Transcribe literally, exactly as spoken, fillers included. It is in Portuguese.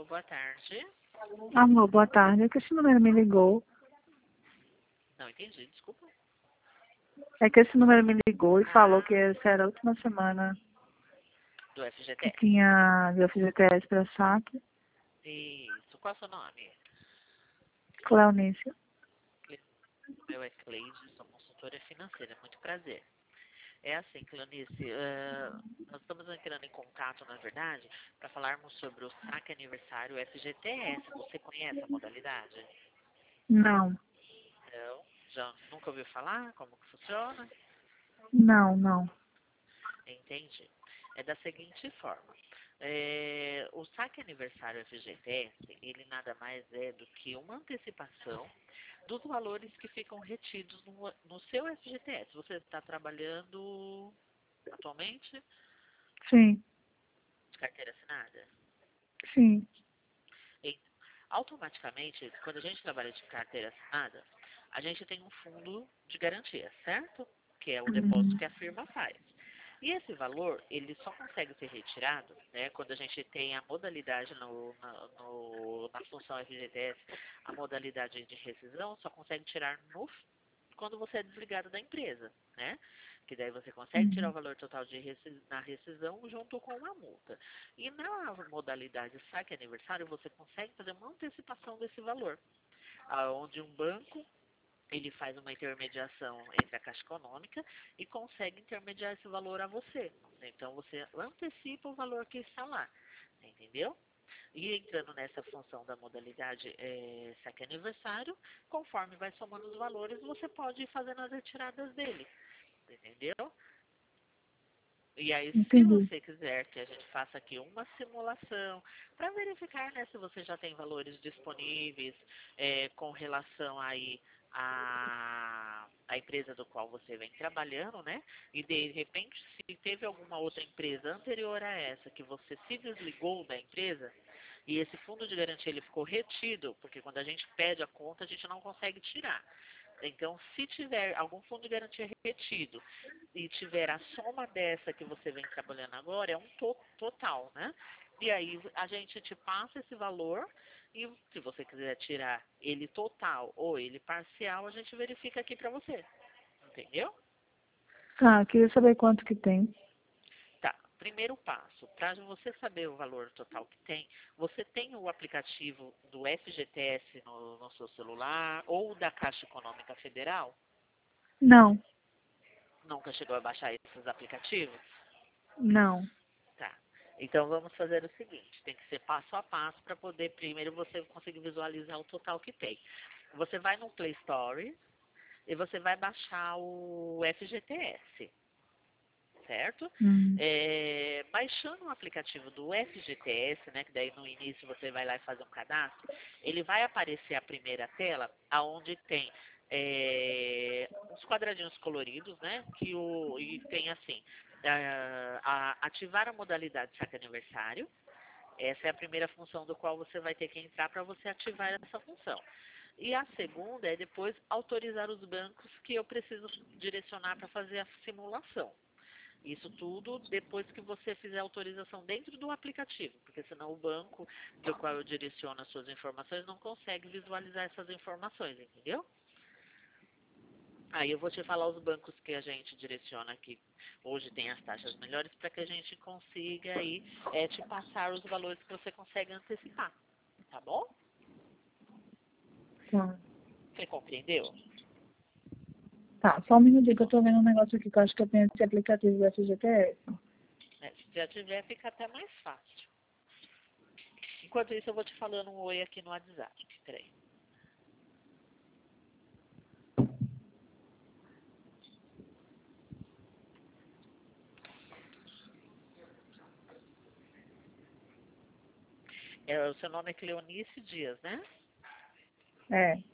Alô, boa tarde. Alô, boa tarde. É que esse número me ligou. Não entendi, desculpa. É que esse número me ligou e falou Ah, que essa era a última semana do que F G T S. tinha de F G T S para saque. Isso. Qual é o seu nome? Cleonícia. Meu é Cleide, sou consultora financeira. Muito prazer. É assim, Cleonice, uh, nós estamos entrando em contato, na verdade, para falarmos sobre o saque aniversário F G T S. Você conhece a modalidade? Não, Não? Já nunca ouviu falar como que funciona? não, não. Entendi. É da seguinte forma. É, o saque aniversário F G T S, ele nada mais é do que uma antecipação dos valores que ficam retidos no, no seu F G T S. Você está trabalhando atualmente Sim, de carteira assinada? sim. E, automaticamente, quando a gente trabalha de carteira assinada, a gente tem um fundo de garantia, certo? Que é o depósito Uhum. que a firma faz. E esse valor, ele só consegue ser retirado, né, quando a gente tem a modalidade no, na, no, na função F G T S, a modalidade de rescisão, só consegue tirar no, quando você é desligado da empresa, né? Que daí você consegue tirar o Uhum. valor total de rescis, na rescisão junto com uma multa. E na modalidade saque aniversário, você consegue fazer uma antecipação desse valor, aonde um banco ele faz uma intermediação entre a Caixa Econômica e consegue intermediar esse valor a você. Então, você antecipa o valor que está lá, entendeu? E entrando nessa função da modalidade é, saque aniversário, conforme vai somando os valores, você pode ir fazendo as retiradas dele, entendeu? E aí, se Entendi. você quiser que a gente faça aqui uma simulação para verificar, né, se você já tem valores disponíveis é, com relação aí à, à empresa do qual você vem trabalhando, né? E de repente, se teve alguma outra empresa anterior a essa que você se desligou da empresa e esse fundo de garantia ele ficou retido, porque quando a gente pede a conta a gente não consegue tirar. Então, se tiver algum fundo de garantia retido e tiver a soma dessa que você vem trabalhando agora, é um to total, né? E aí a gente te passa esse valor e se você quiser tirar ele total ou ele parcial, a gente verifica aqui para você. Entendeu? Tá, queria saber quanto que tem. Tá. Primeiro passo, para você saber o valor total que tem, você tem o aplicativo do F G T S no, no seu celular ou da Caixa Econômica Federal? Não, Nunca chegou a baixar esses aplicativos? não. Tá. Então vamos fazer o seguinte, tem que ser passo a passo para poder primeiro você conseguir visualizar o total que tem. Você vai no Play Store e você vai baixar o F G T S, certo? Hum. É, baixando o aplicativo do F G T S, né, que daí no início você vai lá e faz um cadastro, ele vai aparecer a primeira tela, aonde tem é, uns quadradinhos coloridos, né, que o, e tem assim, a, a, ativar a modalidade saque aniversário. Essa é a primeira função do qual você vai ter que entrar para você ativar essa função. E a segunda é depois autorizar os bancos que eu preciso direcionar para fazer a simulação. Isso tudo depois que você fizer a autorização dentro do aplicativo, porque senão o banco do qual eu direciono as suas informações não consegue visualizar essas informações, entendeu? Aí eu vou te falar os bancos que a gente direciona aqui. Hoje tem as taxas melhores para que a gente consiga aí é, te passar os valores que você consegue antecipar, tá bom? Tá. Você compreendeu? Tá, só um minutinho que eu tô vendo um negócio aqui que eu acho que eu tenho esse aplicativo do F G T S. É, se já tiver, fica até mais fácil. Enquanto isso, eu vou te falando um oi aqui no WhatsApp. Peraí. É, o seu nome é Cleonice Dias, né? É.